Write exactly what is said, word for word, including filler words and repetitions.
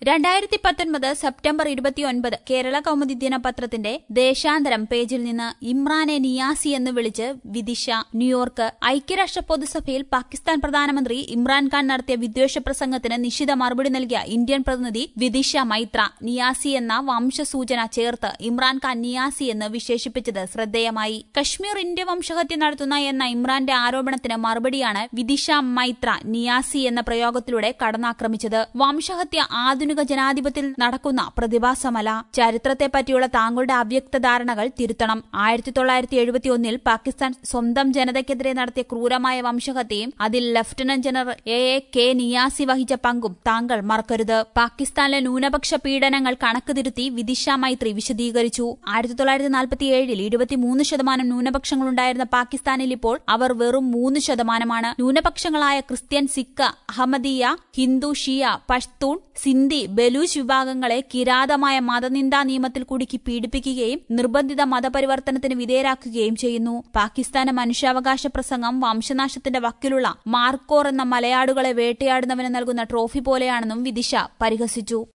രണ്ടായിരത്തി പത്തൊൻപത് സെപ്റ്റംബർ ഇരുപത്തിയൊൻപത് കേരള കൗമുദി ദിനപത്രത്തിന്റെ ദേശാന്തരം പേജിൽ നിന്ന് ഇമ്രാനെ നിയാസി എന്ന് വിളിച്ച് വിദിഷ. ന്യൂയോർക്ക്. ഐക്യരാഷ്ട്ര പൊതുസഭയിൽ പാകിസ്ഥാൻ പ്രധാനമന്ത്രി ഇമ്രാൻഖാൻ നടത്തിയ വിദ്വേഷ പ്രസംഗത്തിന് നിശിത മറുപടി നൽകിയ ഇന്ത്യൻ പ്രതിനിധി വിദിഷ മൈത്ര നിയാസി എന്ന വംശസൂചന ചേർത്ത് ഇമ്രാൻഖാൻ നിയാസി എന്ന് വിശേഷിപ്പിച്ചത് ശ്രദ്ധേയമായി. കശ്മീർ ഇന്ത്യ വംശഹത്യ നടത്തുന്ന എന്ന ഇമ്രാന്റെ ആരോപണത്തിന് മറുപടിയാണ് വിദിഷ മൈത്ര നിയാസി എന്ന പ്രയോഗത്തിലൂടെ കടന്നാക്രമിച്ചത്. വംശഹത്യ ആധുനിക ജനാധിപത്യത്തിൽ നടക്കുന്ന പ്രതിഭാസമല്ല. ചരിത്രത്തെപ്പറ്റിയുള്ള താങ്കളുടെ അവ്യക്ത ധാരണകൾ തിരുത്തണം. ആയിരത്തി തൊള്ളായിരത്തി എഴുപത്തിയൊന്നിൽ പാകിസ്ഥാൻ സ്വന്തം ജനതയ്ക്കെതിരെ നടത്തിയ ക്രൂരമായ വംശഹത്യയും അതിൽ lieutenant general A A K Niazi വഹിച്ച പങ്കും താങ്കൾ മറക്കരുത്. പാകിസ്ഥാനിലെ ന്യൂനപക്ഷ പീഡനങ്ങൾ കണക്ക് തിരുത്തി വിദിഷ മൈത്രി വിശദീകരിച്ചു. ആയിരത്തി തൊള്ളായിരത്തി നാൽപ്പത്തിയേഴിൽ ഇരുപത്തിമൂന്ന് ശതമാനം ന്യൂനപക്ഷങ്ങളുണ്ടായിരുന്ന പാകിസ്ഥാനിൽ ഇപ്പോൾ അവർ വെറും മൂന്ന് ശതമാനമാണ്. ന്യൂനപക്ഷങ്ങളായ ക്രിസ്ത്യൻ, സിഖ്, അഹമ്മദീയ, ഹിന്ദു, ഷിയ, പഷ്തൂൺ, സിന്ധി, ബലൂച്ച് വിഭാഗങ്ങളെ കിരാതമായ മതനിന്ദാ നിയമത്തിൽ കുടുക്കി പീഡിപ്പിക്കുകയും നിർബന്ധിത മതപരിവർത്തനത്തിന് വിധേയരാക്കുകയും ചെയ്യുന്നു. പാകിസ്ഥാന് മനുഷ്യാവകാശ പ്രസംഗം വംശനാശത്തിന്റെ വക്കിലുള്ള മാർക്കോർ എന്ന മലയാടുകളെ വേട്ടയാടുന്നവന് നൽകുന്ന ട്രോഫി പോലെയാണെന്നും വിദിഷ പരിഹസിച്ചു.